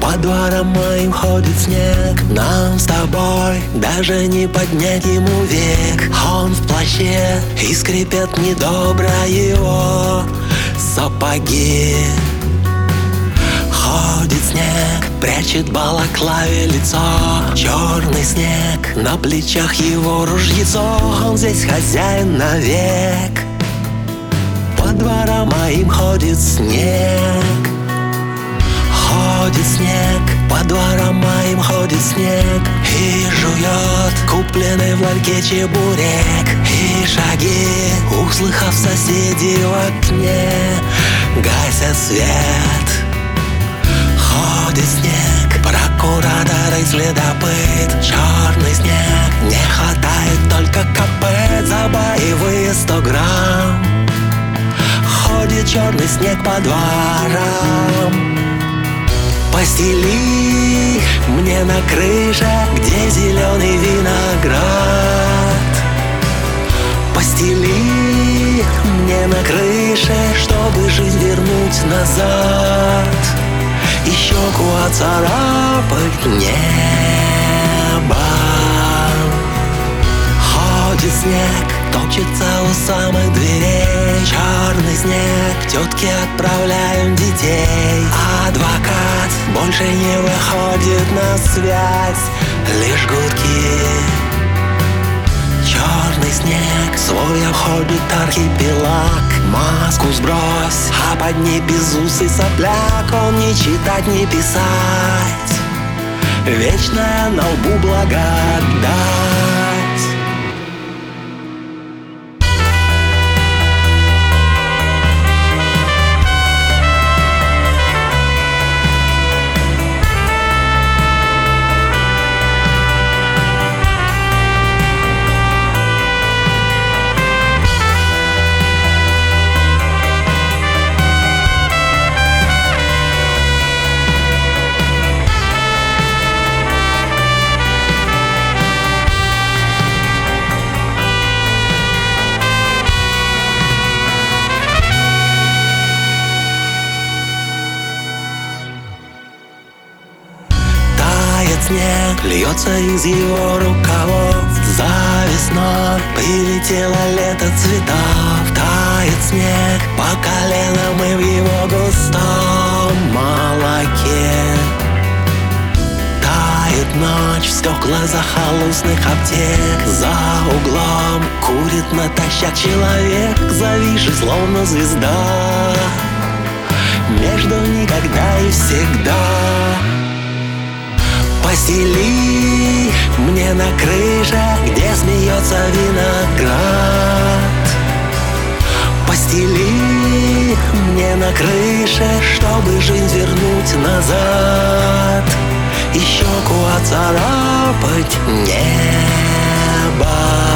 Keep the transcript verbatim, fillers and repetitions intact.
По дворам моим ходит снег, нам с тобой даже не поднять ему век. Он в плаще и скрипят недобро его сапоги. Ходит снег, прячет в балаклаве лицо. Черный снег, на плечах его ружьецо. Он здесь хозяин навек. По дворам моим ходит снег. Ходит снег, по дворам моим ходит снег. И жует купленный в ларьке чебурек. И шаги, услыхав соседей в окне, гасят свет. Ходит снег, прокуратор и следопыт. Черный снег, не хватает только копыт. За боевые сто грамм ходит черный снег по дворам. Постели мне на крыше, где зеленый виноград. Постели мне на крыше, чтобы жизнь вернуть назад. И щеку оцарапать небо. Ходит снег, топчется у самых дверей. Черный снег, тетки отправляем детей. Адвокат больше не выходит на связь, лишь гудки. Черный снег, свой обходит архипелаг. Маску сбрось, а под ней безусый сопляк. Он не читать, не писать, вечная на лбу благодать. Снег льется из его рукавов. За весной прилетело лето цветов. Тает снег по коленам и в его густом молоке. Тает ночь в стекла захолустных аптек. За углом курит натощак человек, зависший словно звезда между никогда и всегда. Постели мне на крыше, где смеется виноград. Постели мне на крыше, чтобы жизнь вернуть назад. И щеку оцарапать небо.